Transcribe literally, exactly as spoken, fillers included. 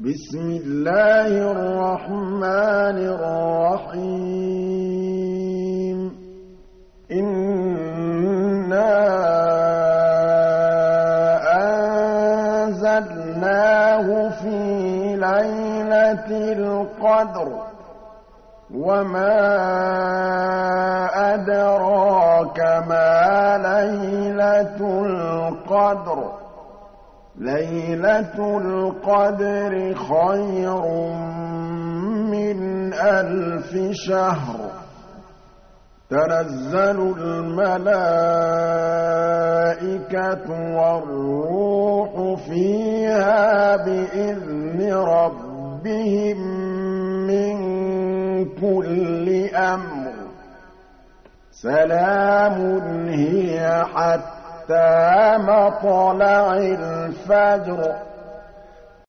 بسم الله الرحمن الرحيم إنا أنزلناه في ليلة القدر وما أدراك ما ليلة القدر ليلة القدر خير من ألف شهر تنزل الملائكة والروح فيها بإذن ربهم من كل أمر سلام هي حتى مطلع الفجر